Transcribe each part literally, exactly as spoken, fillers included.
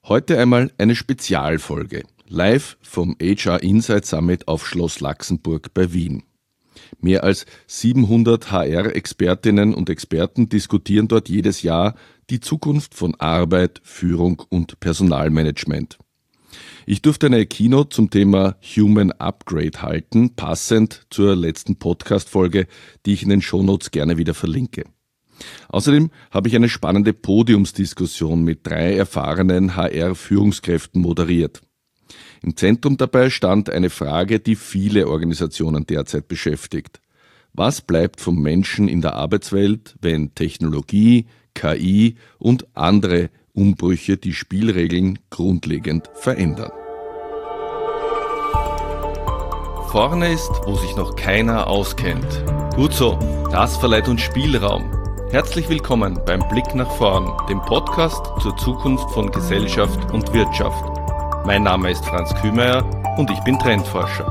Heute einmal eine Spezialfolge, live vom H R Insight Summit auf Schloss Laxenburg bei Wien. Mehr als siebenhundert H R-Expertinnen und Experten diskutieren dort jedes Jahr die Zukunft von Arbeit, Führung und Personalmanagement. Ich durfte eine Keynote zum Thema Human Upgrade halten, passend zur letzten Podcast-Folge, die ich in den Shownotes gerne wieder verlinke. Außerdem habe ich eine spannende Podiumsdiskussion mit drei erfahrenen H R-Führungskräften moderiert. Im Zentrum dabei stand eine Frage, die viele Organisationen derzeit beschäftigt. Was bleibt vom Menschen in der Arbeitswelt, wenn Technologie, K I und andere Umbrüche die Spielregeln grundlegend verändern? Vorne ist, wo sich noch keiner auskennt. Gut so, das verleiht uns Spielraum. Herzlich willkommen beim Blick nach vorn, dem Podcast zur Zukunft von Gesellschaft und Wirtschaft. Mein Name ist Franz Kühmeier und ich bin Trendforscher.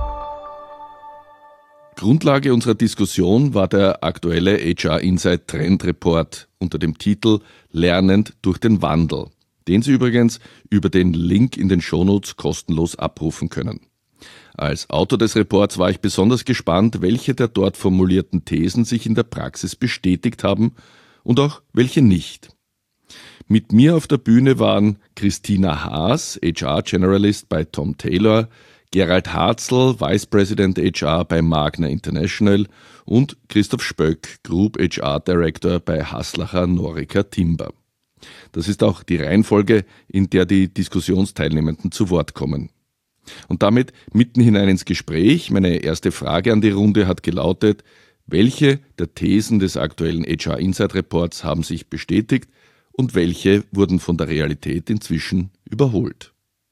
Grundlage unserer Diskussion war der aktuelle H R Insight Trend Report unter dem Titel Lernend durch den Wandel, den Sie übrigens über den Link in den Shownotes kostenlos abrufen können. Als Autor des Reports war ich besonders gespannt, welche der dort formulierten Thesen sich in der Praxis bestätigt haben und auch welche nicht. Mit mir auf der Bühne waren Christina Haas, H R Generalist bei Tom Taylor, Gerald Harzl, Vice President H R bei Magna International und Christoph Spöck, Group H R Director bei Haslacher Norica Timber. Das ist auch die Reihenfolge, in der die Diskussionsteilnehmenden zu Wort kommen. Und damit mitten hinein ins Gespräch. Meine erste Frage an die Runde hat gelautet: Welche der Thesen des aktuellen H R Insight Reports haben sich bestätigt und welche wurden von der Realität inzwischen überholt?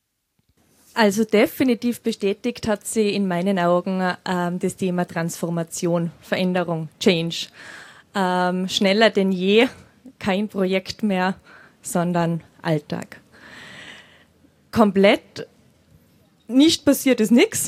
Also definitiv bestätigt hat sie in meinen Augen ähm, das Thema Transformation, Veränderung, Change. Ähm, schneller denn je, kein Projekt mehr, sondern Alltag. Komplett nicht passiert ist nichts.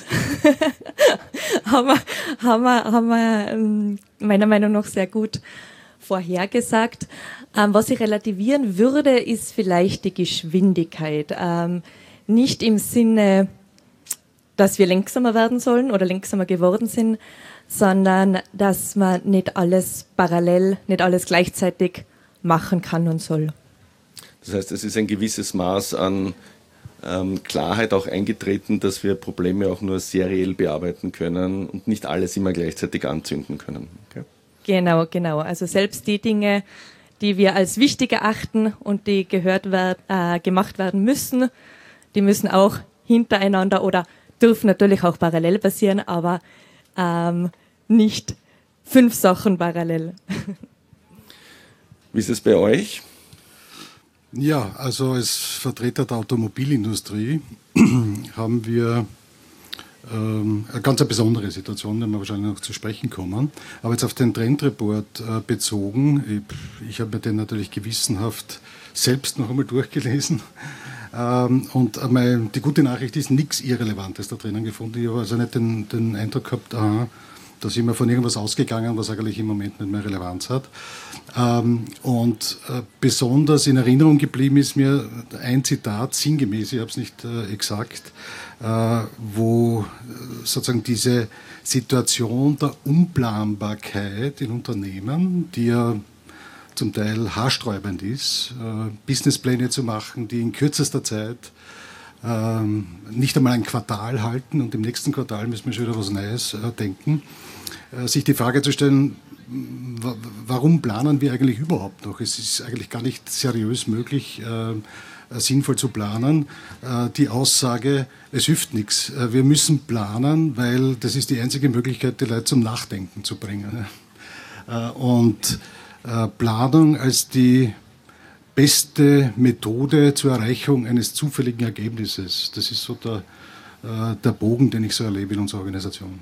haben wir, haben wir, haben wir ähm, meiner Meinung nach sehr gut vorhergesagt. Ähm, was ich relativieren würde, ist vielleicht die Geschwindigkeit. Ähm, nicht im Sinne, dass wir langsamer werden sollen oder langsamer geworden sind, sondern dass man nicht alles parallel, nicht alles gleichzeitig machen kann und soll. Das heißt, es ist ein gewisses Maß an ähm, Klarheit auch eingetreten, dass wir Probleme auch nur seriell bearbeiten können und nicht alles immer gleichzeitig anzünden können. Okay? Genau, genau. Also selbst die Dinge, die wir als wichtig erachten und die gehört werden, äh, gemacht werden müssen, die müssen auch hintereinander oder dürfen natürlich auch parallel passieren, aber ähm, nicht fünf Sachen parallel. Wie ist es bei euch? Ja, also als Vertreter der Automobilindustrie haben wir ähm, eine ganz besondere Situation, da wir wahrscheinlich noch zu sprechen kommen. Aber jetzt auf den Trendreport äh, bezogen, ich, ich habe mir den natürlich gewissenhaft selbst noch einmal durchgelesen. Ähm, und einmal, die gute Nachricht ist, nichts Irrelevantes da drinnen gefunden. Ich habe also nicht den, den Eindruck gehabt, aha, da sind wir von irgendwas ausgegangen, was eigentlich im Moment nicht mehr Relevanz hat. Ähm, und äh, besonders in Erinnerung geblieben ist mir ein Zitat, sinngemäß, ich habe es nicht äh, exakt, äh, wo äh, sozusagen diese Situation der Unplanbarkeit in Unternehmen, die ja zum Teil haarsträubend ist, äh, Businesspläne zu machen, die in kürzester Zeit ähm, nicht einmal ein Quartal halten und im nächsten Quartal müssen wir schon wieder was Neues äh, denken. Äh, sich die Frage zu stellen, w- warum planen wir eigentlich überhaupt noch? Es ist eigentlich gar nicht seriös möglich, äh, sinnvoll zu planen. Äh, die Aussage, es hilft nichts. Äh, wir müssen planen, weil das ist die einzige Möglichkeit, die Leute zum Nachdenken zu bringen. Äh, und Planung als die beste Methode zur Erreichung eines zufälligen Ergebnisses. Das ist so der, der Bogen, den ich so erlebe in unserer Organisation.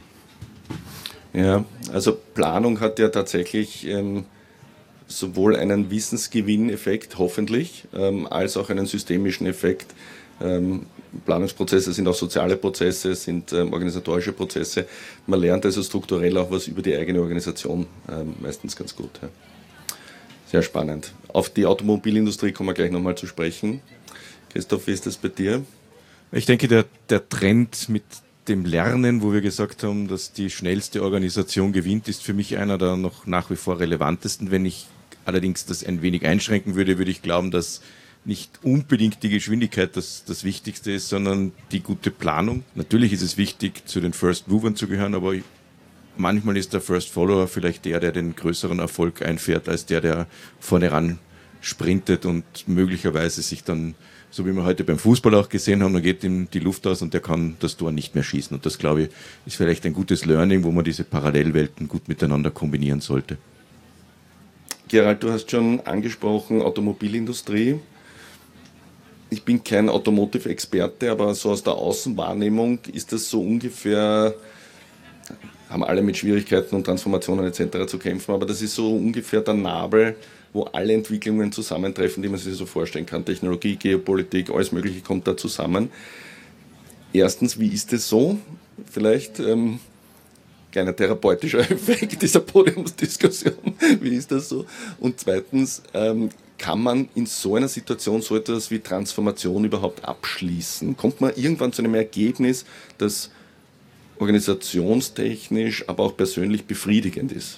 Ja, also Planung hat ja tatsächlich ähm, sowohl einen Wissensgewinneffekt, hoffentlich, ähm, als auch einen systemischen Effekt. Ähm, Planungsprozesse sind auch soziale Prozesse, sind ähm, organisatorische Prozesse. Man lernt also strukturell auch was über die eigene Organisation, ähm, meistens ganz gut. Ja. Sehr spannend. Auf die Automobilindustrie kommen wir gleich nochmal zu sprechen. Christoph, wie ist das bei dir? Ich denke, der, der Trend mit dem Lernen, wo wir gesagt haben, dass die schnellste Organisation gewinnt, ist für mich einer der noch nach wie vor relevantesten. Wenn ich allerdings das ein wenig einschränken würde, würde ich glauben, dass nicht unbedingt die Geschwindigkeit das, das Wichtigste ist, sondern die gute Planung. Natürlich ist es wichtig, zu den First Movern zu gehören, aber manchmal ist der First Follower vielleicht der, der den größeren Erfolg einfährt, als der, der vorne ran sprintet und möglicherweise sich dann, so wie wir heute beim Fußball auch gesehen haben, dann geht ihm die Luft aus und der kann das Tor nicht mehr schießen. Und das, glaube ich, ist vielleicht ein gutes Learning, wo man diese Parallelwelten gut miteinander kombinieren sollte. Gerald, du hast schon angesprochen, Automobilindustrie. Ich bin kein Automotive-Experte, aber so aus der Außenwahrnehmung ist das so ungefähr, haben alle mit Schwierigkeiten und Transformationen et cetera zu kämpfen, aber das ist so ungefähr der Nabel, wo alle Entwicklungen zusammentreffen, die man sich so vorstellen kann. Technologie, Geopolitik, alles Mögliche kommt da zusammen. Erstens, wie ist es so? Vielleicht ähm, kleiner therapeutischer Effekt dieser Podiumsdiskussion. Wie ist das so? Und zweitens, ähm, kann man in so einer Situation so etwas wie Transformation überhaupt abschließen? Kommt man irgendwann zu einem Ergebnis, das organisationstechnisch, aber auch persönlich befriedigend ist?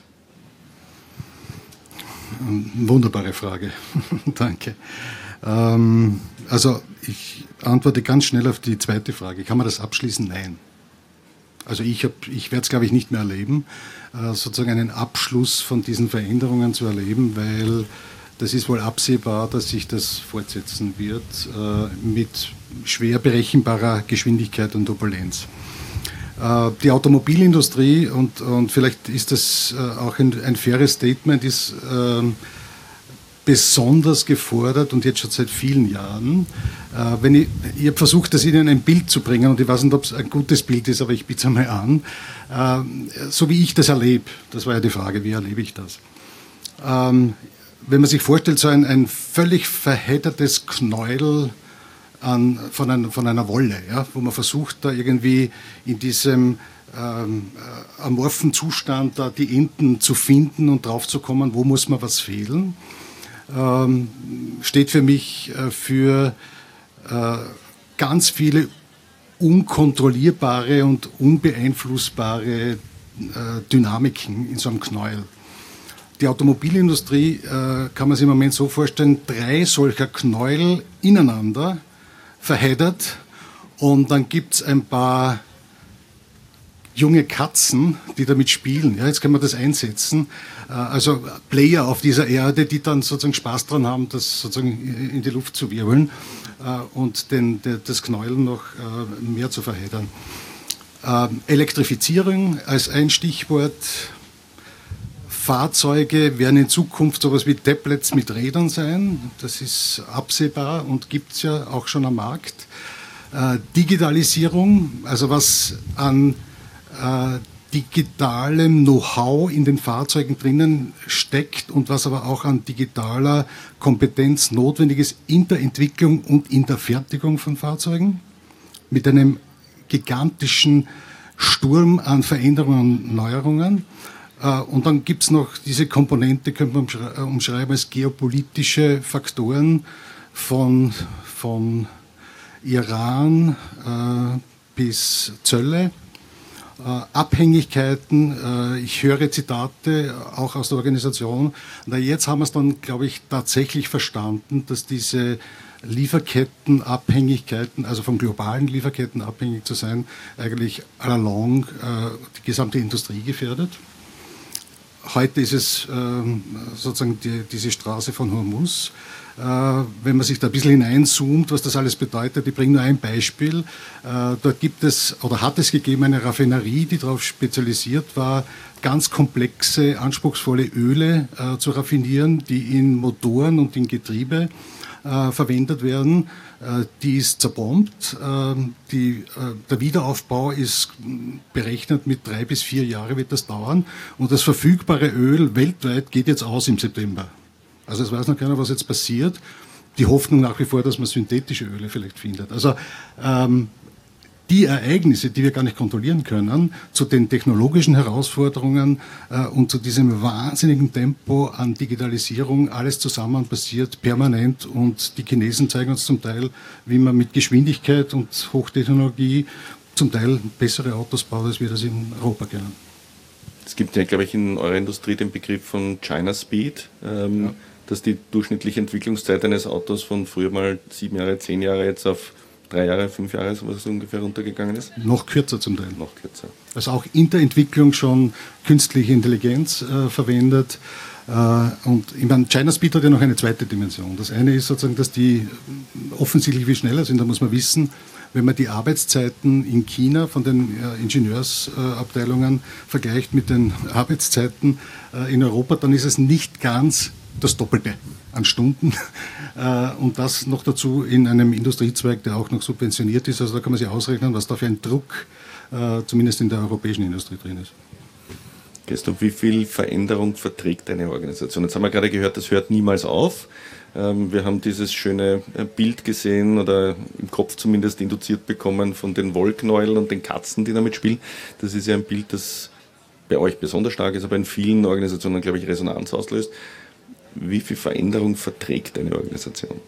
Wunderbare Frage. Danke. Ähm, also ich antworte ganz schnell auf die zweite Frage. Kann man das abschließen? Nein. Also ich, hab, ich werde es, glaube ich, nicht mehr erleben, äh, sozusagen einen Abschluss von diesen Veränderungen zu erleben, weil das ist wohl absehbar, dass sich das fortsetzen wird äh, mit schwer berechenbarer Geschwindigkeit und Turbulenz. Äh, die Automobilindustrie, und, und vielleicht ist das äh, auch ein, ein faires Statement, ist äh, besonders gefordert und jetzt schon seit vielen Jahren. Äh, wenn ich ich habe versucht, das Ihnen ein Bild zu bringen und ich weiß nicht, ob es ein gutes Bild ist, aber ich biete es einmal an. Äh, so wie ich das erlebe, das war ja die Frage, wie erlebe ich das? Ähm, Wenn man sich vorstellt, so ein, ein völlig verheddertes Knäuel an, von, ein, von einer Wolle, ja, wo man versucht, da irgendwie in diesem ähm, äh, amorphen Zustand da die Enden zu finden und drauf zu kommen, wo muss man was fehlen, ähm, steht für mich äh, für äh, ganz viele unkontrollierbare und unbeeinflussbare äh, Dynamiken in so einem Knäuel. Die Automobilindustrie äh, kann man sich im Moment so vorstellen, drei solcher Knäuel ineinander verheddert und dann gibt es ein paar junge Katzen, die damit spielen. Ja, jetzt kann man das einsetzen. Äh, also Player auf dieser Erde, die dann sozusagen Spaß dran haben, das sozusagen in die Luft zu wirbeln äh, und den, de, das Knäuel noch äh, mehr zu verheddern. Äh, Elektrifizierung als ein Stichwort. Fahrzeuge werden in Zukunft sowas wie Tablets mit Rädern sein. Das ist absehbar und gibt es ja auch schon am Markt. Äh, Digitalisierung, also was an äh, digitalem Know-how in den Fahrzeugen drinnen steckt und was aber auch an digitaler Kompetenz notwendig ist in der Entwicklung und in der Fertigung von Fahrzeugen. Mit einem gigantischen Sturm an Veränderungen und Neuerungen. Und dann gibt es noch diese Komponente, könnte man umschreiben als geopolitische Faktoren von, von Iran äh, bis Zölle, äh, Abhängigkeiten. Äh, ich höre Zitate auch aus der Organisation. Na, jetzt haben wir es dann, glaube ich, tatsächlich verstanden, dass diese Lieferkettenabhängigkeiten, also von globalen Lieferketten abhängig zu sein, eigentlich allalong äh, die gesamte Industrie gefährdet. Heute ist es ähm, sozusagen die, diese Straße von Hormuz. Äh, wenn man sich da ein bisschen hineinzoomt, was das alles bedeutet, ich bringe nur ein Beispiel. Äh, dort gibt es oder hat es gegeben eine Raffinerie, die darauf spezialisiert war, ganz komplexe, anspruchsvolle Öle äh, zu raffinieren, die in Motoren und in Getriebe äh, verwendet werden. Äh, die ist zerbombt. Äh, die, äh, der Wiederaufbau ist berechnet mit drei bis vier Jahre wird das dauern. Und das verfügbare Öl weltweit geht jetzt aus im September. Also es weiß noch keiner, was jetzt passiert. Die Hoffnung nach wie vor, dass man synthetische Öle vielleicht findet. Also ähm, die Ereignisse, die wir gar nicht kontrollieren können, zu den technologischen Herausforderungen äh, und zu diesem wahnsinnigen Tempo an Digitalisierung, alles zusammen passiert permanent, und die Chinesen zeigen uns zum Teil, wie man mit Geschwindigkeit und Hochtechnologie zum Teil bessere Autos baut, als wir das in Europa kennen. Es gibt ja, glaube ich, in eurer Industrie den Begriff von China Speed, ähm, ja. dass die durchschnittliche Entwicklungszeit eines Autos von früher mal sieben Jahre, zehn Jahre jetzt auf drei Jahre, fünf Jahre, sowas ungefähr runtergegangen ist? Noch kürzer zum Teil. Noch kürzer. Also auch in der Entwicklung schon künstliche Intelligenz äh, verwendet. Äh, und ich meine, China Speed hat ja noch eine zweite Dimension. Das eine ist sozusagen, dass die offensichtlich viel schneller sind. Da muss man wissen, wenn man die Arbeitszeiten in China von den äh, Ingenieursabteilungen äh, vergleicht mit den Arbeitszeiten äh, in Europa, dann ist es nicht ganz das Doppelte an Stunden, äh, und das noch dazu in einem Industriezweig, der auch noch subventioniert ist. Also da kann man sich ausrechnen, was da für ein Druck äh, zumindest in der europäischen Industrie drin ist. Christoph, wie viel Veränderung verträgt eine Organisation? Jetzt haben wir gerade gehört, das hört niemals auf. Ähm, wir haben dieses schöne Bild gesehen oder im Kopf zumindest induziert bekommen von den Wollknäueln und den Katzen, die damit spielen. Das ist ja ein Bild, das bei euch besonders stark ist, aber in vielen Organisationen, glaube ich, Resonanz auslöst. Wie viel Veränderung verträgt eine Organisation?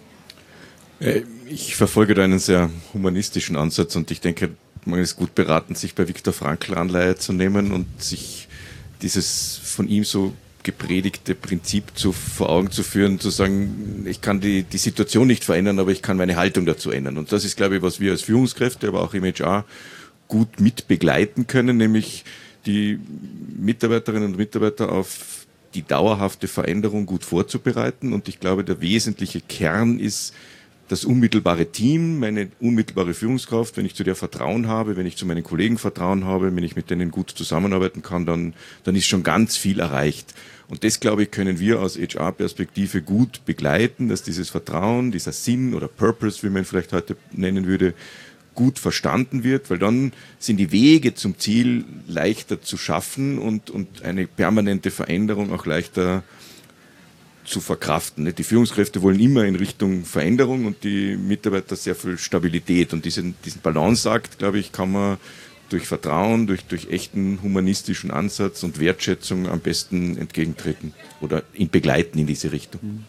Ich verfolge da einen sehr humanistischen Ansatz, und ich denke, man ist gut beraten, sich bei Viktor Frankl Anleihe zu nehmen und sich dieses von ihm so gepredigte Prinzip zu, vor Augen zu führen, zu sagen, ich kann die, die Situation nicht verändern, aber ich kann meine Haltung dazu ändern. Und das ist, glaube ich, was wir als Führungskräfte, aber auch im H R gut mit begleiten können, nämlich die Mitarbeiterinnen und Mitarbeiter auf die dauerhafte Veränderung gut vorzubereiten. Und ich glaube, der wesentliche Kern ist das unmittelbare Team, meine unmittelbare Führungskraft. Wenn ich zu der Vertrauen habe, wenn ich zu meinen Kollegen Vertrauen habe, wenn ich mit denen gut zusammenarbeiten kann, dann, dann ist schon ganz viel erreicht. Und das, glaube ich, können wir aus H R-Perspektive gut begleiten, dass dieses Vertrauen, dieser Sinn oder Purpose, wie man ihn vielleicht heute nennen würde, gut verstanden wird, weil dann sind die Wege zum Ziel leichter zu schaffen und, und eine permanente Veränderung auch leichter zu verkraften. Die Führungskräfte wollen immer in Richtung Veränderung und die Mitarbeiter sehr viel Stabilität. Und diesen, diesen Balanceakt, glaube ich, kann man durch Vertrauen, durch, durch echten humanistischen Ansatz und Wertschätzung am besten entgegentreten oder ihn begleiten in diese Richtung.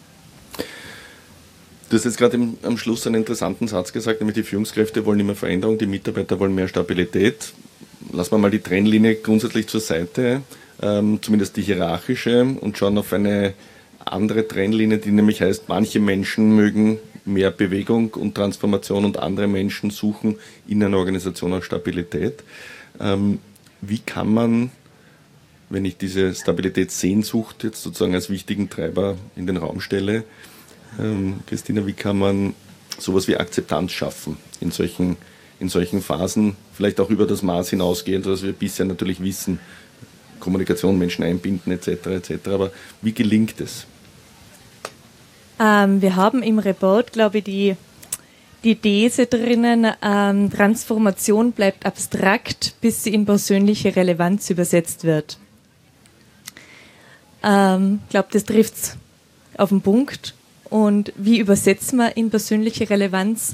Du hast jetzt gerade am Schluss einen interessanten Satz gesagt, nämlich die Führungskräfte wollen immer Veränderung, die Mitarbeiter wollen mehr Stabilität. Lassen wir mal die Trennlinie grundsätzlich zur Seite, ähm, zumindest die hierarchische, und schauen auf eine andere Trennlinie, die nämlich heißt, manche Menschen mögen mehr Bewegung und Transformation und andere Menschen suchen in einer Organisation auch Stabilität. Ähm, wie kann man, wenn ich diese Stabilitätssehnsucht jetzt sozusagen als wichtigen Treiber in den Raum stelle, Ähm, Christina, wie kann man sowas wie Akzeptanz schaffen in solchen, in solchen Phasen, vielleicht auch über das Maß hinausgehend, was wir bisher natürlich wissen, Kommunikation, Menschen einbinden et cetera et cetera. Aber wie gelingt es? Ähm, wir haben im Report, glaube ich, die, die These drinnen, ähm, Transformation bleibt abstrakt, bis sie in persönliche Relevanz übersetzt wird. Ich ähm, glaube, das trifft es auf den Punkt. Und wie übersetzen wir in persönliche Relevanz?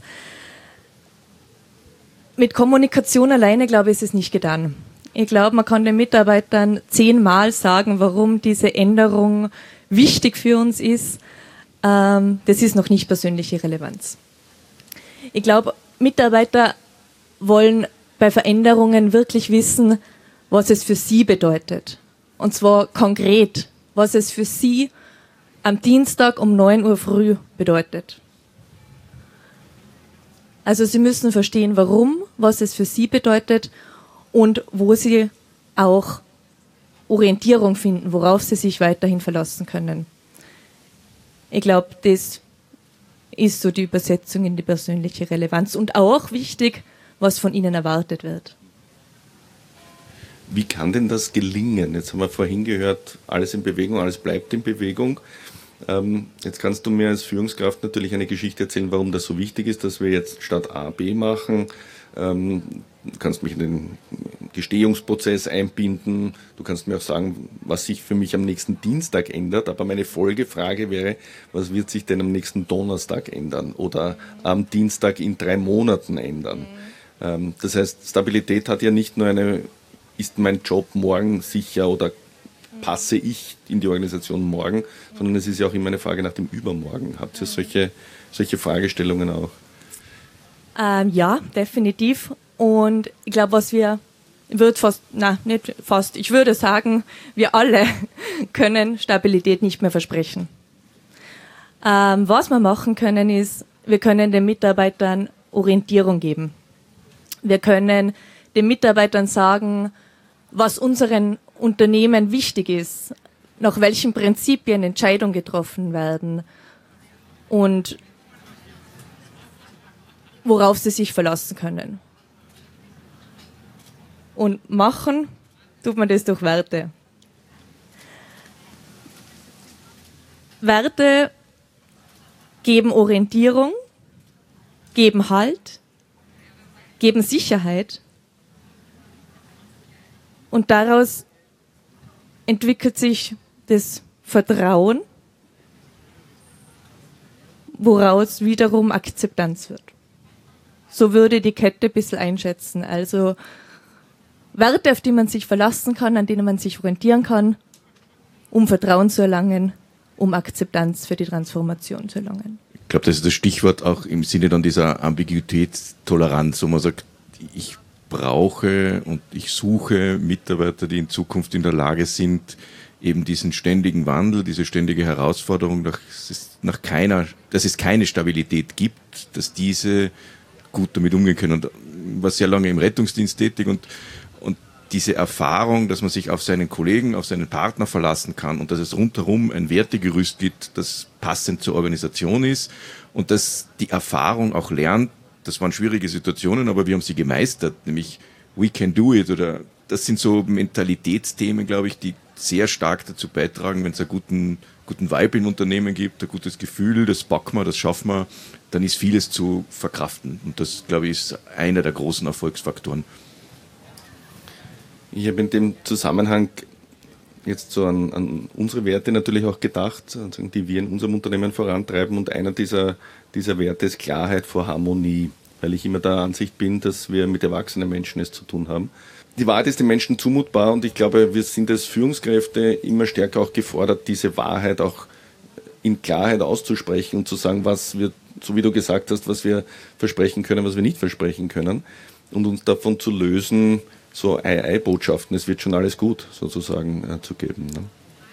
Mit Kommunikation alleine, glaube ich, ist es nicht getan. Ich glaube, man kann den Mitarbeitern zehnmal sagen, warum diese Änderung wichtig für uns ist. Ähm, das ist noch nicht persönliche Relevanz. Ich glaube, Mitarbeiter wollen bei Veränderungen wirklich wissen, was es für sie bedeutet. Und zwar konkret, was es für sie am Dienstag um neun Uhr früh bedeutet. Also sie müssen verstehen, warum, was es für sie bedeutet und wo sie auch Orientierung finden, worauf sie sich weiterhin verlassen können. Ich glaube, das ist so die Übersetzung in die persönliche Relevanz und auch wichtig, was von ihnen erwartet wird. Wie kann denn das gelingen? Jetzt haben wir vorhin gehört, alles in Bewegung, alles bleibt in Bewegung. Ähm, jetzt kannst du mir als Führungskraft natürlich eine Geschichte erzählen, warum das so wichtig ist, dass wir jetzt statt A, B machen. Ähm, du kannst mich in den Gestehungsprozess einbinden. Du kannst mir auch sagen, was sich für mich am nächsten Dienstag ändert. Aber meine Folgefrage wäre, was wird sich denn am nächsten Donnerstag ändern oder am Dienstag in drei Monaten ändern? Das heißt, Stabilität hat ja nicht nur eine, ist mein Job morgen sicher oder passe ich in die Organisation morgen, sondern es ist ja auch immer eine Frage nach dem Übermorgen. Habt ihr solche, solche Fragestellungen auch? Ähm, ja, definitiv. Und ich glaube, was wir, ich würde fast, nein, nicht fast, ich würde sagen, wir alle können Stabilität nicht mehr versprechen. Ähm, was wir machen können, ist, wir können den Mitarbeitern Orientierung geben. Wir können den Mitarbeitern sagen, was unseren Unternehmen wichtig ist, nach welchen Prinzipien Entscheidungen getroffen werden und worauf sie sich verlassen können. Und machen tut man das durch Werte. Werte geben Orientierung, geben Halt, geben Sicherheit und daraus entwickelt sich das Vertrauen, woraus wiederum Akzeptanz wird. So würde die Kette ein bisschen einschätzen. Also Werte, auf die man sich verlassen kann, an denen man sich orientieren kann, um Vertrauen zu erlangen, um Akzeptanz für die Transformation zu erlangen. Ich glaube, das ist das Stichwort auch im Sinne dann dieser Ambiguitätstoleranz, wo man sagt, ich brauche und ich suche Mitarbeiter, die in Zukunft in der Lage sind, eben diesen ständigen Wandel, diese ständige Herausforderung, dass es, nach keiner, dass es keine Stabilität gibt, dass diese gut damit umgehen können. Und ich war sehr lange im Rettungsdienst tätig und, und diese Erfahrung, dass man sich auf seinen Kollegen, auf seinen Partner verlassen kann und dass es rundherum ein Wertegerüst gibt, das passend zur Organisation ist und dass die Erfahrung auch lernt, das waren schwierige Situationen, aber wir haben sie gemeistert, nämlich we can do it oder das sind so Mentalitätsthemen, glaube ich, die sehr stark dazu beitragen, wenn es einen guten, guten Vibe im Unternehmen gibt, ein gutes Gefühl, das packen wir, das schaffen wir, dann ist vieles zu verkraften und das, glaube ich, ist einer der großen Erfolgsfaktoren. Ich habe in dem Zusammenhang jetzt so an, an unsere Werte natürlich auch gedacht, die wir in unserem Unternehmen vorantreiben und einer dieser, dieser Werte ist Klarheit vor Harmonie, weil ich immer der Ansicht bin, dass wir mit erwachsenen Menschen es zu tun haben. Die Wahrheit ist den Menschen zumutbar und ich glaube, wir sind als Führungskräfte immer stärker auch gefordert, diese Wahrheit auch in Klarheit auszusprechen und zu sagen, was wir, so wie du gesagt hast, was wir versprechen können, was wir nicht versprechen können und uns davon zu lösen, so Ei-Ei-Botschaften, es wird schon alles gut, sozusagen, äh, zu geben. Ne?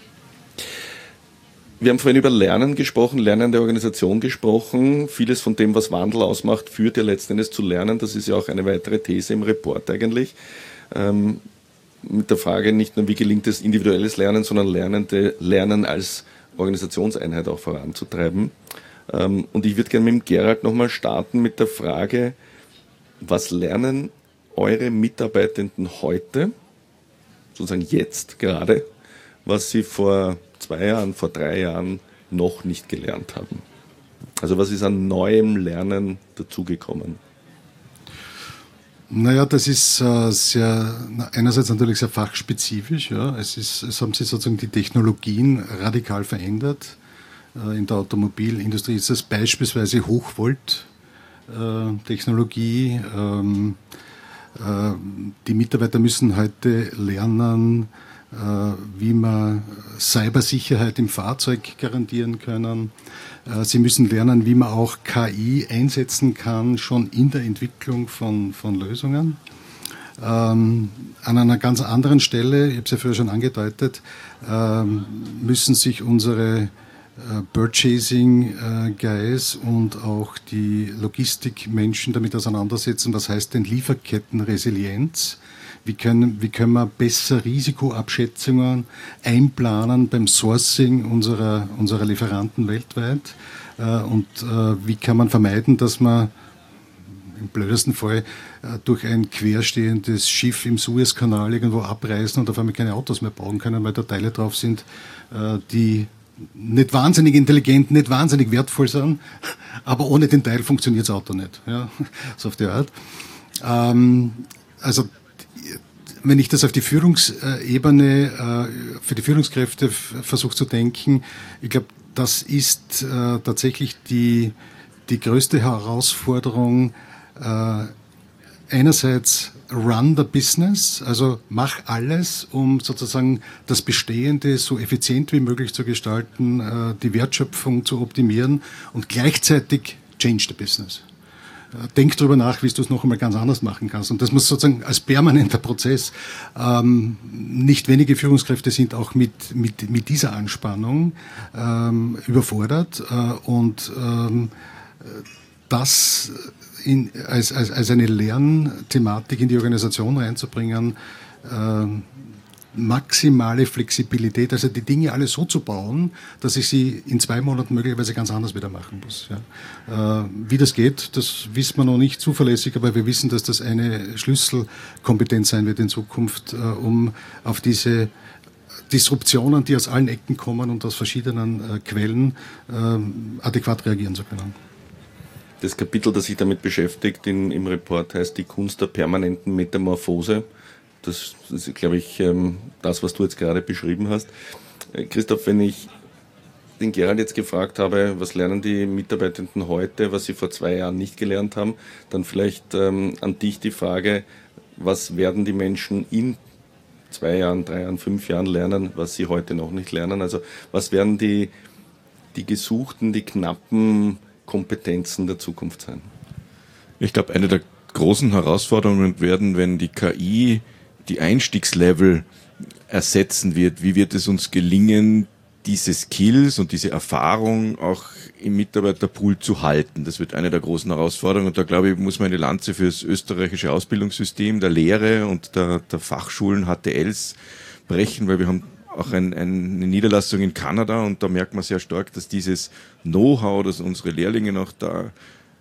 Wir haben vorhin über Lernen gesprochen, Lernen der Organisation gesprochen. Vieles von dem, was Wandel ausmacht, führt ja letzten Endes zu Lernen. Das ist ja auch eine weitere These im Report eigentlich. Ähm, mit der Frage nicht nur, wie gelingt es individuelles Lernen, sondern Lernende, Lernen als Organisationseinheit auch voranzutreiben. Ähm, und ich würde gerne mit dem Gerald nochmal starten mit der Frage, was lernen eure Mitarbeitenden heute, sozusagen jetzt gerade, was sie vor zwei Jahren, vor drei Jahren noch nicht gelernt haben? Also was ist an neuem Lernen dazugekommen? Naja, das ist äh, sehr, einerseits natürlich sehr fachspezifisch. Ja. Es, ist, es haben sich sozusagen die Technologien radikal verändert. Äh, in der Automobilindustrie ist das beispielsweise Hochvolt-Technologie. Äh, ähm, äh, die Mitarbeiter müssen heute lernen, äh, wie man Cybersicherheit im Fahrzeug garantieren können. Sie müssen lernen, wie man auch K I einsetzen kann, schon in der Entwicklung von, von Lösungen. Ähm, an einer ganz anderen Stelle, ich habe es ja früher schon angedeutet, ähm, müssen sich unsere äh, Purchasing äh, Guys und auch die Logistikmenschen damit auseinandersetzen, was heißt denn Lieferkettenresilienz? Wie können, wie können wir besser Risikoabschätzungen einplanen beim Sourcing unserer, unserer Lieferanten weltweit? Äh, und äh, wie kann man vermeiden, dass man im blödesten Fall äh, durch ein querstehendes Schiff im Suezkanal irgendwo abreißen und auf einmal keine Autos mehr bauen können, weil da Teile drauf sind, äh, die nicht wahnsinnig intelligent, nicht wahnsinnig wertvoll sind, aber ohne den Teil funktioniert das Auto nicht. Ja? So auf die Art. Ähm, also wenn ich das auf die Führungsebene, für die Führungskräfte versuche zu denken, ich glaube, das ist tatsächlich die, die größte Herausforderung, einerseits run the business, also mach alles, um sozusagen das Bestehende so effizient wie möglich zu gestalten, die Wertschöpfung zu optimieren und gleichzeitig change the business. Denk darüber nach, wie du es noch einmal ganz anders machen kannst. Und das muss sozusagen als permanenter Prozess. Ähm, nicht wenige Führungskräfte sind auch mit, mit, mit dieser Anspannung ähm, überfordert. Äh, und ähm, das in, als, als, als eine Lernthematik in die Organisation reinzubringen, äh, maximale Flexibilität, also die Dinge alle so zu bauen, dass ich sie in zwei Monaten möglicherweise ganz anders wieder machen muss. Ja. Äh, wie das geht, das wissen wir noch nicht zuverlässig, aber wir wissen, dass das eine Schlüsselkompetenz sein wird in Zukunft, äh, um auf diese Disruptionen, die aus allen Ecken kommen und aus verschiedenen äh, Quellen, äh, adäquat reagieren zu können. Das Kapitel, das sich damit beschäftigt in, im Report, heißt die Kunst der permanenten Metamorphose. Das ist, glaube ich, das, was du jetzt gerade beschrieben hast. Christoph, wenn ich den Gerald jetzt gefragt habe, was lernen die Mitarbeitenden heute, was sie vor zwei Jahren nicht gelernt haben, dann vielleicht ähm, an dich die Frage, was werden die Menschen in zwei Jahren, drei Jahren, fünf Jahren lernen, was sie heute noch nicht lernen? Also was werden die, die gesuchten, die knappen Kompetenzen der Zukunft sein? Ich glaube, eine der großen Herausforderungen werden, wenn die K I die Einstiegslevel ersetzen wird. Wie wird es uns gelingen, diese Skills und diese Erfahrung auch im Mitarbeiterpool zu halten? Das wird eine der großen Herausforderungen. Und da, glaube ich, muss man eine Lanze für das österreichische Ausbildungssystem, der Lehre und der, der Fachschulen, H T Ls brechen, weil wir haben auch ein, eine Niederlassung in Kanada und da merkt man sehr stark, dass dieses Know-how, das unsere Lehrlinge noch da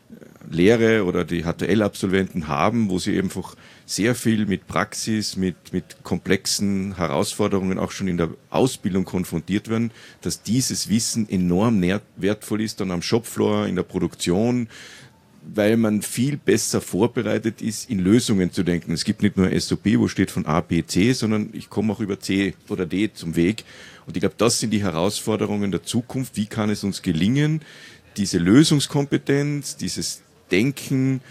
Lehre oder die H T L-Absolventen haben, wo sie einfach sehr viel mit Praxis, mit, mit komplexen Herausforderungen auch schon in der Ausbildung konfrontiert werden, dass dieses Wissen enorm wertvoll ist dann am Shopfloor, in der Produktion, weil man viel besser vorbereitet ist, in Lösungen zu denken. Es gibt nicht nur S O P, wo steht von A, B, C, sondern ich komme auch über C oder D zum Weg. Und ich glaube, das sind die Herausforderungen der Zukunft. Wie kann es uns gelingen, diese Lösungskompetenz, dieses Denken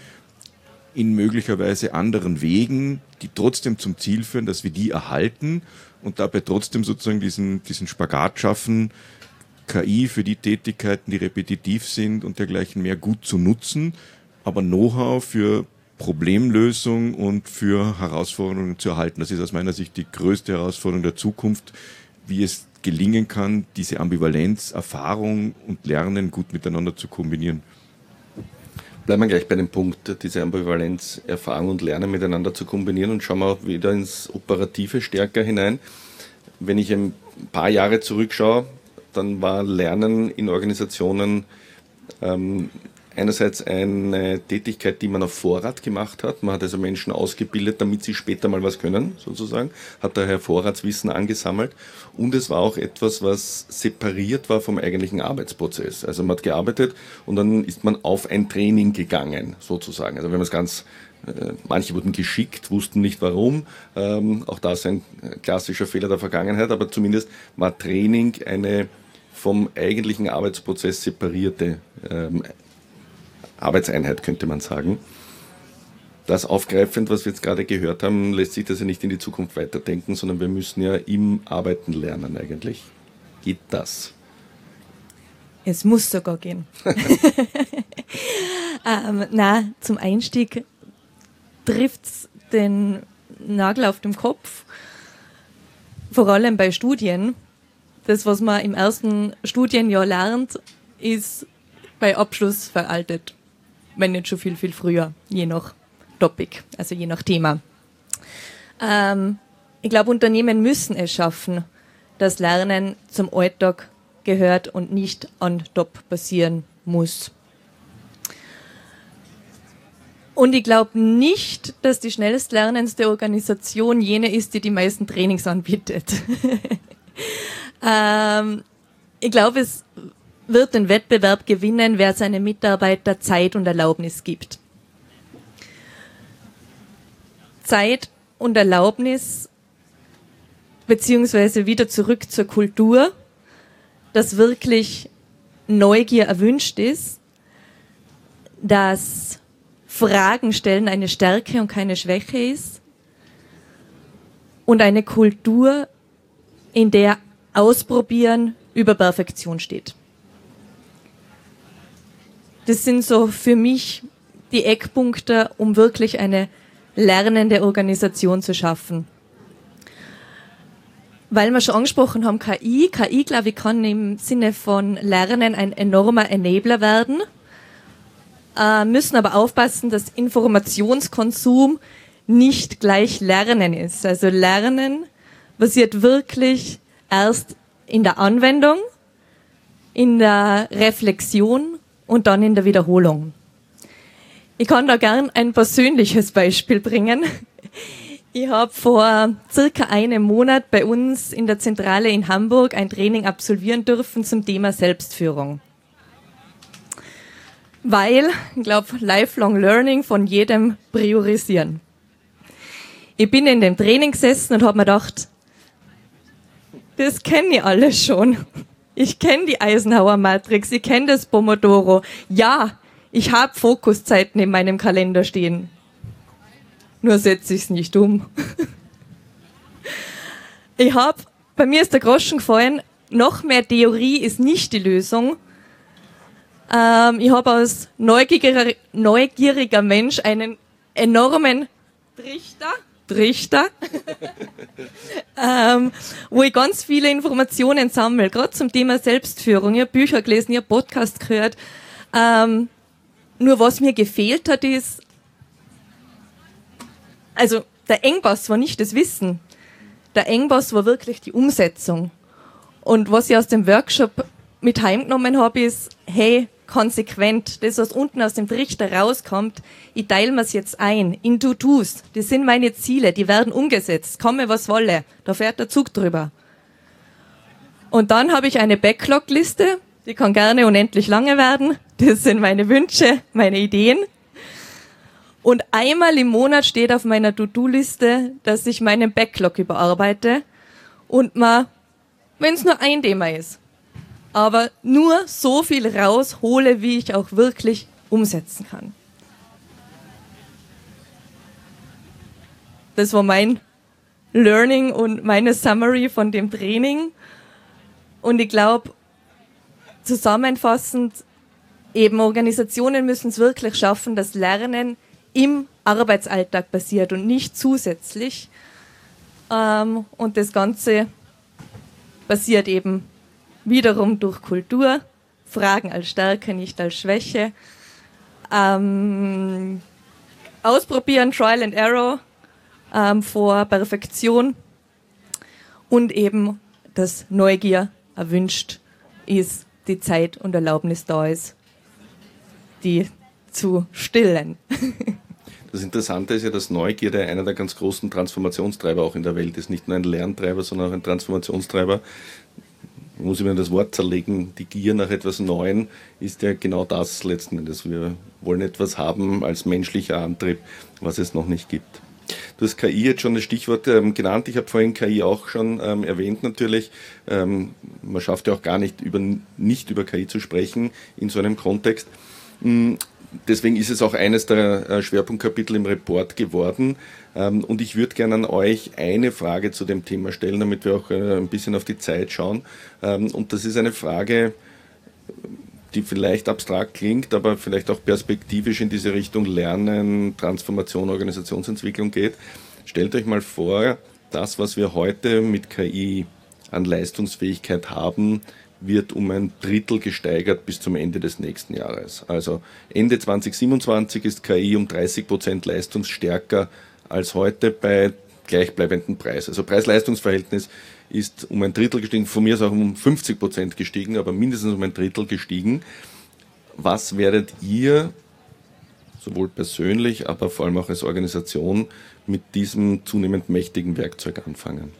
in möglicherweise anderen Wegen, die trotzdem zum Ziel führen, dass wir die erhalten und dabei trotzdem sozusagen diesen, diesen Spagat schaffen, K I für die Tätigkeiten, die repetitiv sind und dergleichen mehr gut zu nutzen, aber Know-how für Problemlösung und für Herausforderungen zu erhalten. Das ist aus meiner Sicht die größte Herausforderung der Zukunft, wie es gelingen kann, diese Ambivalenz, Erfahrung und Lernen gut miteinander zu kombinieren. Bleiben wir gleich bei dem Punkt, diese Ambivalenz, Erfahrung und Lernen miteinander zu kombinieren und schauen wir auch wieder ins Operative stärker hinein. Wenn ich ein paar Jahre zurückschaue, dann war Lernen in Organisationen ähm, einerseits eine Tätigkeit, die man auf Vorrat gemacht hat. Man hat also Menschen ausgebildet, damit sie später mal was können, sozusagen, hat daher Vorratswissen angesammelt. Und es war auch etwas, was separiert war vom eigentlichen Arbeitsprozess. Also man hat gearbeitet und dann ist man auf ein Training gegangen, sozusagen. Also wenn man es ganz, äh, manche wurden geschickt, wussten nicht warum. Ähm, auch das ein klassischer Fehler der Vergangenheit, aber zumindest war Training eine vom eigentlichen Arbeitsprozess separierte ähm, Arbeitseinheit, könnte man sagen. Das aufgreifend, was wir jetzt gerade gehört haben, lässt sich das ja nicht in die Zukunft weiterdenken, sondern wir müssen ja im Arbeiten lernen eigentlich. Geht das? Es muss sogar gehen. ähm, na, zum Einstieg trifft es den Nagel auf den Kopf, vor allem bei Studien. Das, was man im ersten Studienjahr lernt, ist bei Abschluss veraltet. Wenn nicht schon viel, viel früher, je nach Topic, also je nach Thema. Ähm, ich glaube, Unternehmen müssen es schaffen, dass Lernen zum Alltag gehört und nicht on top passieren muss. Und ich glaube nicht, dass die schnellst lernendste Organisation jene ist, die die meisten Trainings anbietet. ähm, ich glaube, es wird den Wettbewerb gewinnen, wer seinen Mitarbeiter Zeit und Erlaubnis gibt. Zeit und Erlaubnis, beziehungsweise wieder zurück zur Kultur, dass wirklich Neugier erwünscht ist, dass Fragen stellen eine Stärke und keine Schwäche ist und eine Kultur, in der Ausprobieren über Perfektion steht. Das sind so für mich die Eckpunkte, um wirklich eine lernende Organisation zu schaffen. Weil wir schon angesprochen haben, K I. K I, glaube ich, kann im Sinne von Lernen ein enormer Enabler werden. Äh, müssen aber aufpassen, dass Informationskonsum nicht gleich Lernen ist. Also Lernen passiert wirklich erst in der Anwendung, in der Reflexion und dann in der Wiederholung. Ich kann da gern ein persönliches Beispiel bringen. Ich habe vor circa einem Monat bei uns in der Zentrale in Hamburg ein Training absolvieren dürfen zum Thema Selbstführung. Weil, ich glaube, Lifelong Learning von jedem priorisieren. Ich bin in dem Training gesessen und habe mir gedacht, das kenne ich alles schon. Ich kenne die Eisenhower-Matrix, ich kenne das Pomodoro. Ja, ich habe Fokuszeiten in meinem Kalender stehen. Nur setze ich es nicht um. Ich habe, bei mir ist der Groschen gefallen, noch mehr Theorie ist nicht die Lösung. Ähm, ich habe als neugieriger, neugieriger Mensch einen enormen Trichter, Trichter, ähm, wo ich ganz viele Informationen sammle, gerade zum Thema Selbstführung. Ich habe Bücher gelesen, ich habe Podcasts gehört. Ähm, nur was mir gefehlt hat, ist, also der Engpass war nicht das Wissen, der Engpass war wirklich die Umsetzung. Und was ich aus dem Workshop mit heimgenommen habe, ist, hey, konsequent, das, was unten aus dem Trichter rauskommt, ich teile mir es jetzt ein, in To-Dos, das sind meine Ziele, die werden umgesetzt, komme was wolle, da fährt der Zug drüber. Und dann habe ich eine Backlog-Liste, die kann gerne unendlich lange werden, das sind meine Wünsche, meine Ideen. Und einmal im Monat steht auf meiner To-Do-Liste, dass ich meinen Backlog überarbeite und mal, wenn es nur ein Thema ist, aber nur so viel raushole, wie ich auch wirklich umsetzen kann. Das war mein Learning und meine Summary von dem Training. Und ich glaube, zusammenfassend, eben Organisationen müssen es wirklich schaffen, dass Lernen im Arbeitsalltag passiert und nicht zusätzlich. Ähm, und das Ganze passiert eben wiederum durch Kultur, Fragen als Stärke, nicht als Schwäche, ähm, ausprobieren, Trial and Error ähm, vor Perfektion und eben, dass Neugier erwünscht ist, die Zeit und Erlaubnis da ist, die zu stillen. Das Interessante ist ja, dass Neugierde einer der ganz großen Transformationstreiber auch in der Welt ist. Nicht nur ein Lerntreiber, sondern auch ein Transformationstreiber. Man muss immer das Wort zerlegen, die Gier nach etwas Neuem ist ja genau das letzten Endes. Wir wollen etwas haben als menschlicher Antrieb, was es noch nicht gibt. Du hast K I jetzt schon das Stichwort ähm, genannt. Ich habe vorhin K I auch schon ähm, erwähnt natürlich. Ähm, man schafft ja auch gar nicht über, nicht über K I zu sprechen in so einem Kontext. Mm, Deswegen ist es auch eines der Schwerpunktkapitel im Report geworden. Und ich würde gerne an euch eine Frage zu dem Thema stellen, damit wir auch ein bisschen auf die Zeit schauen. Und das ist eine Frage, die vielleicht abstrakt klingt, aber vielleicht auch perspektivisch in diese Richtung Lernen, Transformation, Organisationsentwicklung geht. Stellt euch mal vor, das, was wir heute mit K I an Leistungsfähigkeit haben, wird um ein Drittel gesteigert bis zum Ende des nächsten Jahres. Also Ende zwanzig siebenundzwanzig ist K I um dreißig Prozent leistungsstärker als heute bei gleichbleibendem Preis. Also Preis-Leistungs-Verhältnis ist um ein Drittel gestiegen, von mir ist auch um fünfzig Prozent gestiegen, aber mindestens um ein Drittel gestiegen. Was werdet ihr, sowohl persönlich, aber vor allem auch als Organisation, mit diesem zunehmend mächtigen Werkzeug anfangen?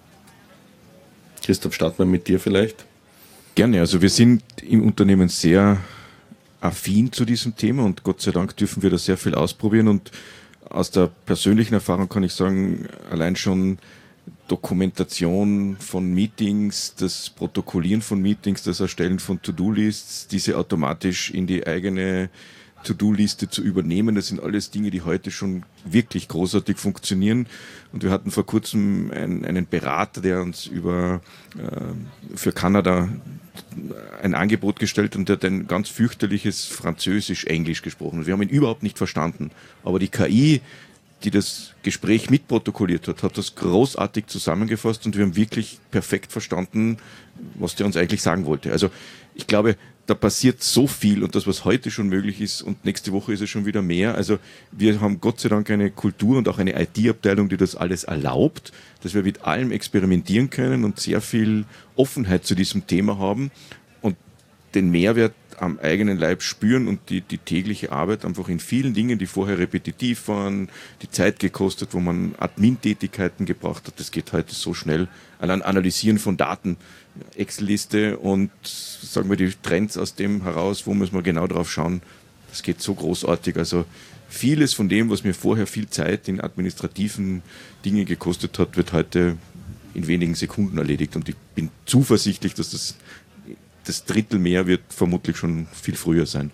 Christoph, starten wir mit dir vielleicht. Gerne, also wir sind im Unternehmen sehr affin zu diesem Thema und Gott sei Dank dürfen wir da sehr viel ausprobieren und aus der persönlichen Erfahrung kann ich sagen, allein schon Dokumentation von Meetings, das Protokollieren von Meetings, das Erstellen von To-Do-Lists, diese automatisch in die eigene To-Do-Liste zu übernehmen. Das sind alles Dinge, die heute schon wirklich großartig funktionieren. Und wir hatten vor kurzem einen, einen Berater, der uns über äh, für Kanada ein Angebot gestellt und der hat ein ganz fürchterliches Französisch-Englisch gesprochen. Wir haben ihn überhaupt nicht verstanden. Aber die K I, die das Gespräch mitprotokolliert hat, hat das großartig zusammengefasst und wir haben wirklich perfekt verstanden, was der uns eigentlich sagen wollte. Also ich glaube, da passiert so viel und das, was heute schon möglich ist und nächste Woche ist es schon wieder mehr. Also wir haben Gott sei Dank eine Kultur und auch eine I T-Abteilung, die das alles erlaubt, dass wir mit allem experimentieren können und sehr viel Offenheit zu diesem Thema haben und den Mehrwert am eigenen Leib spüren und die, die tägliche Arbeit einfach in vielen Dingen, die vorher repetitiv waren, die Zeit gekostet, wo man Admin-Tätigkeiten gebraucht hat, das geht heute so schnell. Allein Analysieren von Daten, Excel-Liste und sagen wir die Trends aus dem heraus, wo müssen wir genau drauf schauen, das geht so großartig. Also vieles von dem, was mir vorher viel Zeit in administrativen Dingen gekostet hat, wird heute in wenigen Sekunden erledigt und ich bin zuversichtlich, dass das das Drittel mehr wird vermutlich schon viel früher sein.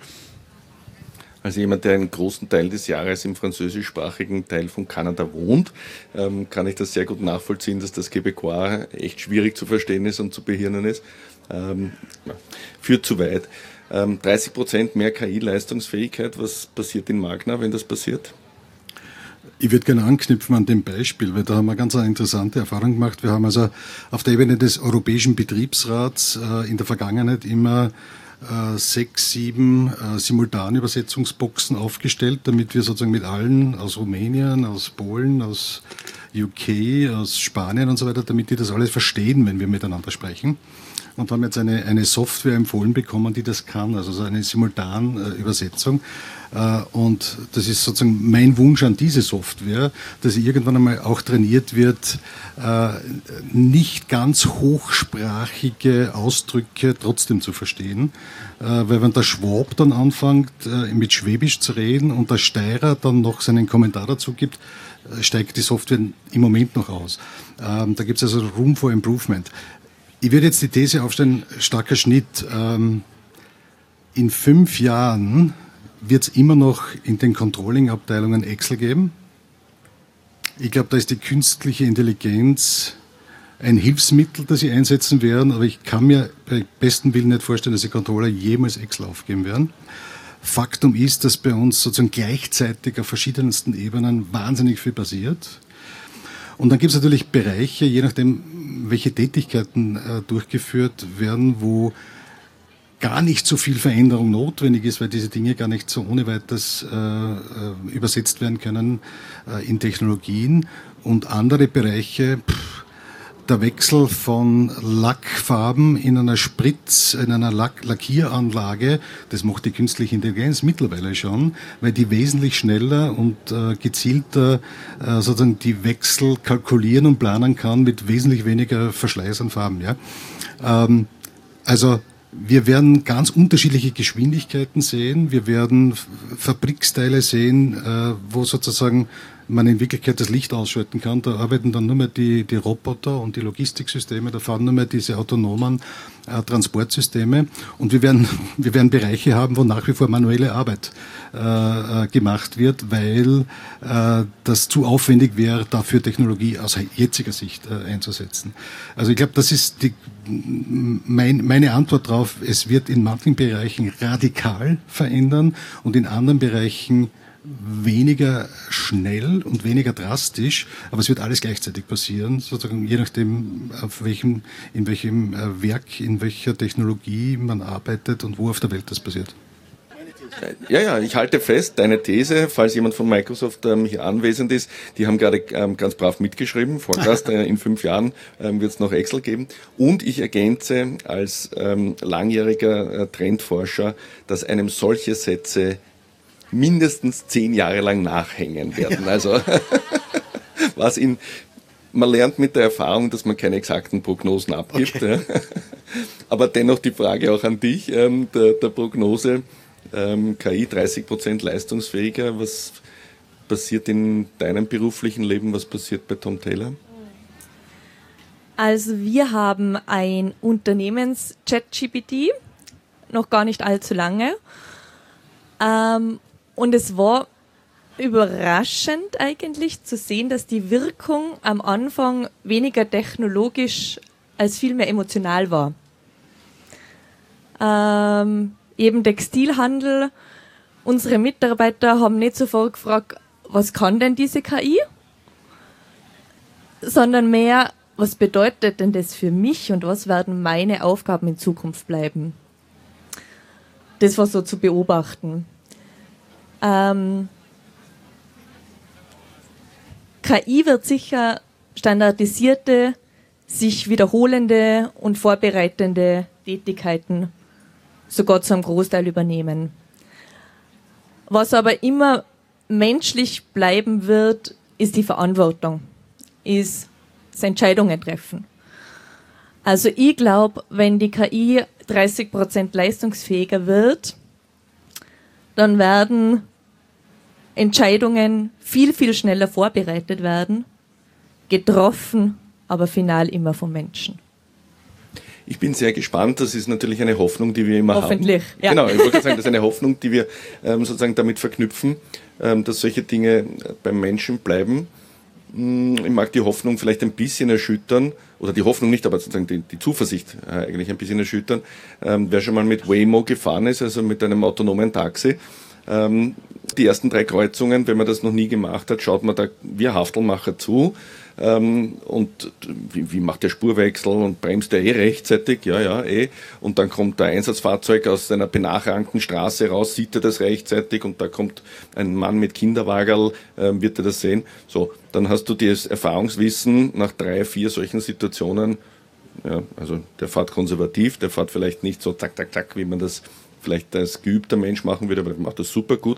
Als jemand, der einen großen Teil des Jahres im französischsprachigen Teil von Kanada wohnt, ähm, kann ich das sehr gut nachvollziehen, dass das Québécois echt schwierig zu verstehen ist und zu behirnen ist. Ähm, ja, führt zu weit. Ähm, dreißig Prozent mehr K I-Leistungsfähigkeit, was passiert in Magna, wenn das passiert? Ich würde gerne anknüpfen an dem Beispiel, weil da haben wir ganz eine interessante Erfahrung gemacht. Wir haben also auf der Ebene des Europäischen Betriebsrats äh, in der Vergangenheit immer äh, sechs, sieben äh, Simultanübersetzungsboxen aufgestellt, damit wir sozusagen mit allen aus Rumänien, aus Polen, aus U K, aus Spanien und so weiter, damit die das alles verstehen, wenn wir miteinander sprechen. Und haben jetzt eine, eine Software empfohlen bekommen, die das kann, also so eine Simultanübersetzung. Äh, und das ist sozusagen mein Wunsch an diese Software, dass sie irgendwann einmal auch trainiert wird, äh, nicht ganz hochsprachige Ausdrücke trotzdem zu verstehen. Äh, weil wenn der Schwab dann anfängt, äh, mit Schwäbisch zu reden und der Steirer dann noch seinen Kommentar dazu gibt, steigt die Software im Moment noch aus. Ähm, da gibt es also Room for Improvement. Ich würde jetzt die These aufstellen, starker Schnitt. Ähm, in fünf Jahren wird es immer noch in den Controlling-Abteilungen Excel geben. Ich glaube, da ist die künstliche Intelligenz ein Hilfsmittel, das sie einsetzen werden, aber ich kann mir bei bestem Willen nicht vorstellen, dass die Controller jemals Excel aufgeben werden. Faktum ist, dass bei uns sozusagen gleichzeitig auf verschiedensten Ebenen wahnsinnig viel passiert. Und dann gibt es natürlich Bereiche, je nachdem, welche Tätigkeiten äh, durchgeführt werden, wo gar nicht so viel Veränderung notwendig ist, weil diese Dinge gar nicht so ohne weiteres äh, übersetzt werden können äh, in Technologien. Und andere Bereiche, pff, der Wechsel von Lackfarben in einer Spritz, in einer Lack Lackieranlage, das macht die künstliche Intelligenz mittlerweile schon, weil die wesentlich schneller und äh, gezielter äh, sozusagen die Wechsel kalkulieren und planen kann mit wesentlich weniger Verschleiß an Farben. Ja? Ähm, also wir werden ganz unterschiedliche Geschwindigkeiten sehen. Wir werden Fabriksteile sehen, äh, wo sozusagen man in Wirklichkeit das Licht ausschalten kann. Da arbeiten dann nur mehr die, die Roboter und die Logistiksysteme, da fahren nur mehr diese autonomen äh, Transportsysteme. Und wir werden, wir werden Bereiche haben, wo nach wie vor manuelle Arbeit äh, gemacht wird, weil äh, das zu aufwendig wäre, dafür Technologie aus jetziger Sicht äh, einzusetzen. Also ich glaube, das ist die, mein, meine Antwort darauf. Es wird in manchen Bereichen radikal verändern und in anderen Bereichen weniger schnell und weniger drastisch, aber es wird alles gleichzeitig passieren, sozusagen je nachdem, auf welchem, in welchem Werk, in welcher Technologie man arbeitet und wo auf der Welt das passiert. Ja, ja, ich halte fest, deine These, falls jemand von Microsoft ähm, hier anwesend ist, die haben gerade ähm, ganz brav mitgeschrieben, Forecast, äh, in fünf Jahren ähm, wird es noch Excel geben. Und ich ergänze als ähm, langjähriger äh, Trendforscher, dass einem solche Sätze mindestens zehn Jahre lang nachhängen werden. Ja. Also was in, man lernt mit der Erfahrung, dass man keine exakten Prognosen abgibt. Okay. Ja. Aber dennoch die Frage auch an dich, ähm, der, der Prognose, ähm, K I dreißig Prozent leistungsfähiger. Was passiert in deinem beruflichen Leben? Was passiert bei Tom Taylor? Also wir haben ein Unternehmens-Chat G P T, noch gar nicht allzu lange. Ähm, und es war überraschend eigentlich zu sehen, dass die Wirkung am Anfang weniger technologisch als vielmehr emotional war. Ähm, eben Textilhandel, unsere Mitarbeiter haben nicht sofort gefragt, was kann denn diese K I? Sondern mehr, was bedeutet denn das für mich und was werden meine Aufgaben in Zukunft bleiben? Das war so zu beobachten. Ähm, K I wird sicher standardisierte, sich wiederholende und vorbereitende Tätigkeiten sogar zu einem Großteil übernehmen. Was aber immer menschlich bleiben wird, ist die Verantwortung, ist das Entscheidungen treffen. Also ich glaube, wenn die K I dreißig Prozent leistungsfähiger wird, dann werden Entscheidungen viel, viel schneller vorbereitet werden, getroffen, aber final immer vom Menschen. Ich bin sehr gespannt. Das ist natürlich eine Hoffnung, die wir immer Hoffentlich, haben. Ja. Genau, ich wollte sagen, das ist eine Hoffnung, die wir ähm, sozusagen damit verknüpfen, ähm, dass solche Dinge beim Menschen bleiben. Ich mag die Hoffnung vielleicht ein bisschen erschüttern, oder die Hoffnung nicht, aber sozusagen die, die Zuversicht äh, eigentlich ein bisschen erschüttern. Ähm, wer schon mal mit Waymo gefahren ist, also mit einem autonomen Taxi, ähm, die ersten drei Kreuzungen, wenn man das noch nie gemacht hat, schaut man da wie ein Haftelmacher zu. Ähm, und wie, wie macht der Spurwechsel und bremst der eh rechtzeitig? Ja, ja, eh. Und dann kommt der Einsatzfahrzeug aus einer benachbarten Straße raus, sieht er das rechtzeitig und da kommt ein Mann mit Kinderwagerl, äh, wird er das sehen. So, dann hast du das Erfahrungswissen nach drei, vier solchen Situationen. Ja, also der fährt konservativ, der fährt vielleicht nicht so zack, zack, zack, wie man das vielleicht als geübter Mensch machen würde, aber der macht das super gut.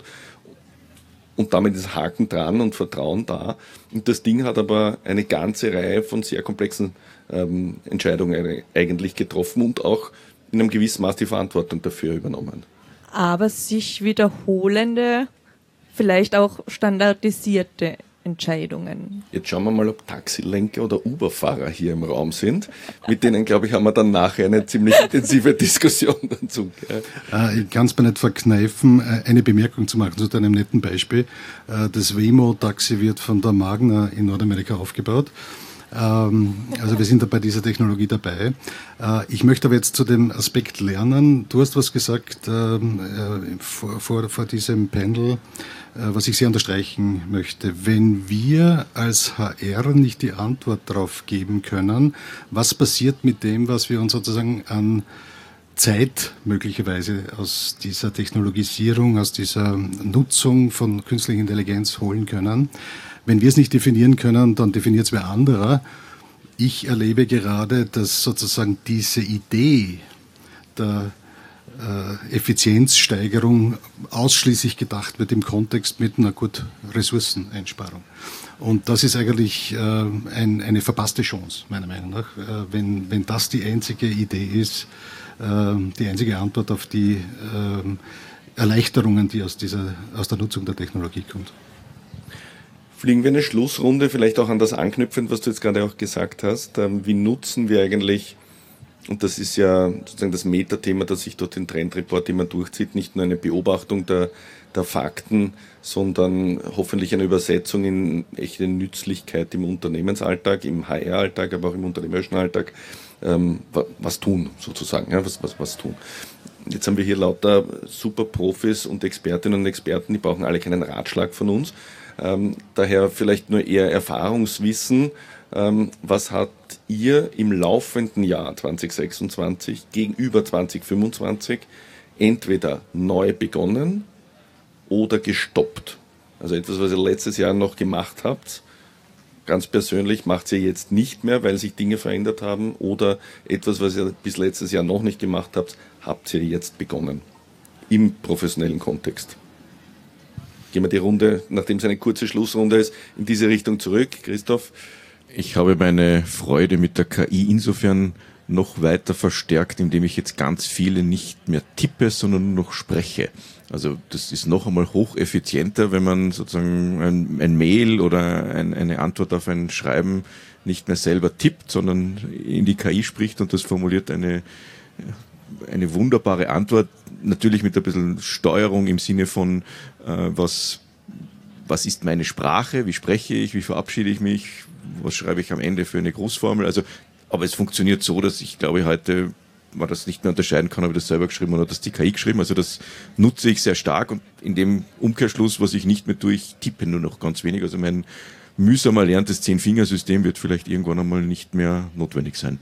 Und damit ist Haken dran und Vertrauen da. Und das Ding hat aber eine ganze Reihe von sehr komplexen ähm, Entscheidungen eigentlich getroffen und auch in einem gewissen Maß die Verantwortung dafür übernommen. Aber sich wiederholende, vielleicht auch standardisierte Entscheidungen. Jetzt schauen wir mal, ob Taxilenker oder Uber-Fahrer hier im Raum sind. Mit denen, glaube ich, haben wir dann nachher eine ziemlich intensive Diskussion dazu. Äh, ich kann es mir nicht verkneifen, eine Bemerkung zu machen zu deinem netten Beispiel. Äh, das Waymo-Taxi wird von der Magna in Nordamerika aufgebaut. Ähm, also wir sind da bei dieser Technologie dabei. Äh, ich möchte aber jetzt zu dem Aspekt lernen. Du hast was gesagt ähm, äh, vor, vor, vor diesem Panel, was ich sehr unterstreichen möchte. Wenn wir als H R nicht die Antwort darauf geben können, was passiert mit dem, was wir uns sozusagen an Zeit möglicherweise aus dieser Technologisierung, aus dieser Nutzung von künstlicher Intelligenz holen können, wenn wir es nicht definieren können, dann definiert es wer anderer. Ich erlebe gerade, dass sozusagen diese Idee der Effizienzsteigerung ausschließlich gedacht wird im Kontext mit einer gut Ressourceneinsparung. Und das ist eigentlich äh, ein, eine verpasste Chance, meiner Meinung nach, äh, wenn, wenn das die einzige Idee ist, äh, die einzige Antwort auf die äh, Erleichterungen, die aus, dieser, aus der Nutzung der Technologie kommt. Fliegen wir eine Schlussrunde, vielleicht auch an das anknüpfend, was du jetzt gerade auch gesagt hast. Ähm, wie nutzen wir eigentlich, und das ist ja sozusagen das Metathema, das sich dort den Trendreport immer durchzieht, nicht nur eine Beobachtung der, der Fakten, sondern hoffentlich eine Übersetzung in echte Nützlichkeit im Unternehmensalltag, im H R-Alltag, aber auch im unternehmerischen Alltag. Ähm, was tun sozusagen, ja, was, was, was tun. Jetzt haben wir hier lauter super Profis und Expertinnen und Experten, die brauchen alle keinen Ratschlag von uns. Ähm, daher vielleicht nur eher Erfahrungswissen. Ähm, was habt ihr im laufenden Jahr zwanzig sechsundzwanzig gegenüber zwanzig fünfundzwanzig entweder neu begonnen oder gestoppt? Also etwas, was ihr letztes Jahr noch gemacht habt, ganz persönlich macht ihr jetzt nicht mehr, weil sich Dinge verändert haben, oder etwas, was ihr bis letztes Jahr noch nicht gemacht habt, habt ihr jetzt begonnen im professionellen Kontext. Gehen wir die Runde, nachdem es eine kurze Schlussrunde ist, in diese Richtung zurück. Christoph? Ich habe meine Freude mit der K I insofern noch weiter verstärkt, indem ich jetzt ganz viele nicht mehr tippe, sondern nur noch spreche. Also das ist noch einmal hocheffizienter, wenn man sozusagen ein, ein Mail oder ein, eine Antwort auf ein Schreiben nicht mehr selber tippt, sondern in die K I spricht und das formuliert eine eine wunderbare Antwort, natürlich mit ein bisschen Steuerung im Sinne von, äh, was, was ist meine Sprache, wie spreche ich, wie verabschiede ich mich, was schreibe ich am Ende für eine Grußformel. Also, aber es funktioniert so, dass ich glaube, heute man das nicht mehr unterscheiden kann, habe ich das selber geschrieben oder das die K I geschrieben. Also das nutze ich sehr stark und in dem Umkehrschluss, was ich nicht mehr tue, ich tippe nur noch ganz wenig. Also mein mühsam erlerntes Zehn-Fingersystem wird vielleicht irgendwann einmal nicht mehr notwendig sein.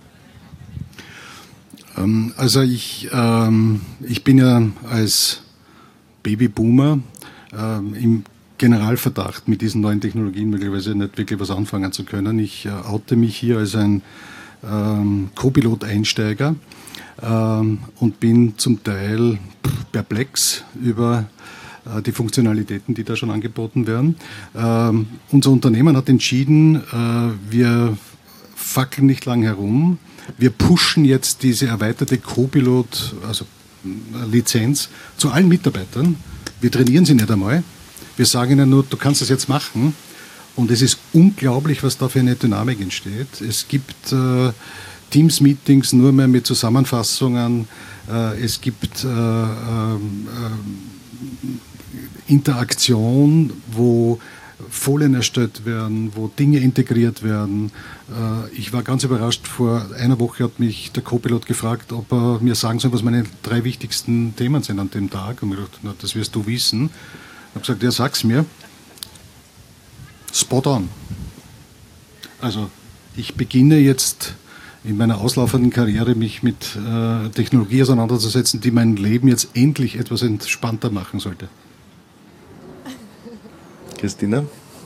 Ähm, also ich, ähm, ich bin ja als Babyboomer ähm, im Generalverdacht, mit diesen neuen Technologien möglicherweise nicht wirklich was anfangen zu können. Ich äh, oute mich hier als ein ähm, Co-Pilot-Einsteiger ähm, und bin zum Teil perplex über äh, die Funktionalitäten, die da schon angeboten werden. Ähm, unser Unternehmen hat entschieden, äh, wir fackeln nicht lang herum. Wir pushen jetzt diese erweiterte Co-Pilot, also Lizenz, zu allen Mitarbeitern. Wir trainieren sie nicht einmal. Wir sagen ihnen nur, du kannst das jetzt machen. Und es ist unglaublich, was da für eine Dynamik entsteht. Es gibt äh, Teams-Meetings nur mehr mit Zusammenfassungen. Äh, es gibt äh, äh, Interaktion, wo Folien erstellt werden, wo Dinge integriert werden. Äh, ich war ganz überrascht, vor einer Woche hat mich der Co-Pilot gefragt, ob er mir sagen soll, was meine drei wichtigsten Themen sind an dem Tag. Und ich dachte, na, das wirst du wissen. Ich habe gesagt, ja, sag's mir. Spot on. Also ich beginne jetzt in meiner auslaufenden Karriere mich mit äh, Technologie auseinanderzusetzen, die mein Leben jetzt endlich etwas entspannter machen sollte. Christina?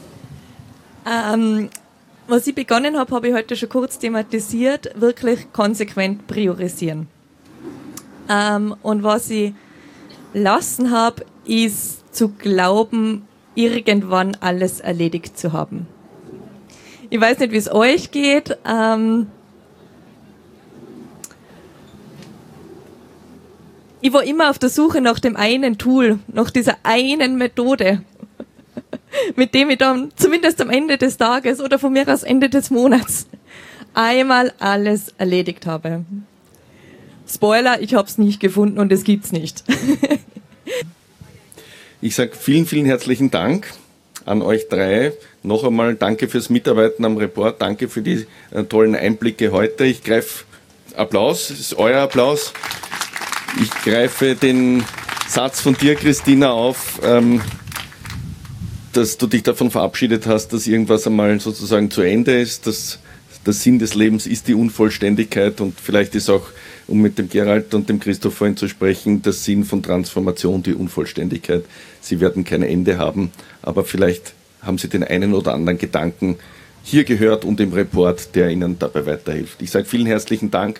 Ähm, was ich begonnen habe, habe ich heute schon kurz thematisiert, wirklich konsequent priorisieren. Ähm, und was ich lassen habe, ist zu glauben, irgendwann alles erledigt zu haben. Ich weiß nicht, wie es euch geht. Ähm ich war immer auf der Suche nach dem einen Tool, nach dieser einen Methode, mit dem ich dann zumindest am Ende des Tages oder von mir aus Ende des Monats einmal alles erledigt habe. Spoiler, ich habe es nicht gefunden und es gibt's nicht. Ich sage vielen, vielen herzlichen Dank an euch drei. Noch einmal danke fürs Mitarbeiten am Report, danke für die äh, tollen Einblicke heute. Ich greife Applaus, das ist euer Applaus. Ich greife den Satz von dir, Christina, auf, ähm, dass du dich davon verabschiedet hast, dass irgendwas einmal sozusagen zu Ende ist, dass der Sinn des Lebens ist die Unvollständigkeit und vielleicht ist auch, um mit dem Gerald und dem Christoph vorhin zu sprechen, der Sinn von Transformation, die Unvollständigkeit. Sie werden kein Ende haben, aber vielleicht haben Sie den einen oder anderen Gedanken hier gehört und im Report, der Ihnen dabei weiterhilft. Ich sage vielen herzlichen Dank.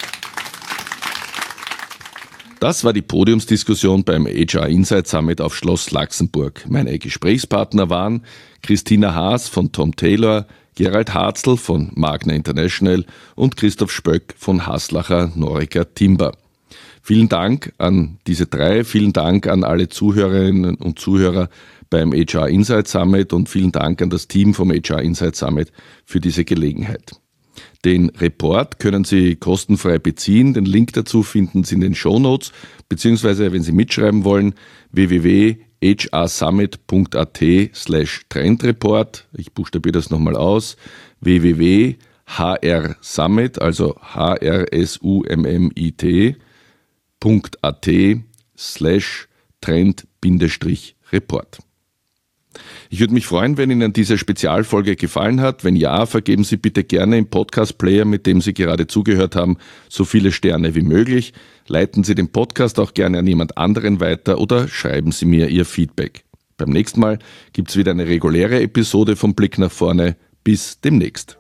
Das war die Podiumsdiskussion beim H R Insight Summit auf Schloss Laxenburg. Meine Gesprächspartner waren Christina Haas von Tom Taylor, Gerald Harzl von Magna International und Christoph Spöck von Haslacher Norica Timber. Vielen Dank an diese drei, vielen Dank an alle Zuhörerinnen und Zuhörer beim H R Insight Summit und vielen Dank an das Team vom H R Insight Summit für diese Gelegenheit. Den Report können Sie kostenfrei beziehen. Den Link dazu finden Sie in den Shownotes, beziehungsweise, wenn Sie mitschreiben wollen, w w w punkt h r summit punkt a t slash trendreport. Ich buchstabiere das nochmal aus. w w w punkt h r summit, also h r s u m m i t punkt a t slash trend-report. Ich würde mich freuen, wenn Ihnen diese Spezialfolge gefallen hat. Wenn ja, vergeben Sie bitte gerne im Podcast-Player, mit dem Sie gerade zugehört haben, so viele Sterne wie möglich. Leiten Sie den Podcast auch gerne an jemand anderen weiter oder schreiben Sie mir Ihr Feedback. Beim nächsten Mal gibt es wieder eine reguläre Episode vom Blick nach vorne. Bis demnächst.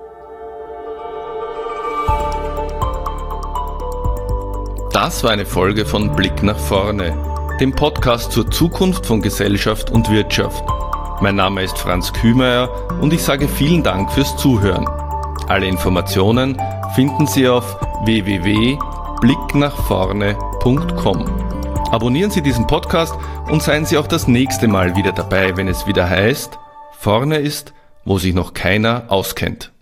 Das war eine Folge von Blick nach vorne, dem Podcast zur Zukunft von Gesellschaft und Wirtschaft. Mein Name ist Franz Kühmeier und ich sage vielen Dank fürs Zuhören. Alle Informationen finden Sie auf w w w punkt blick nach vorne punkt com. Abonnieren Sie diesen Podcast und seien Sie auch das nächste Mal wieder dabei, wenn es wieder heißt, vorne ist, wo sich noch keiner auskennt.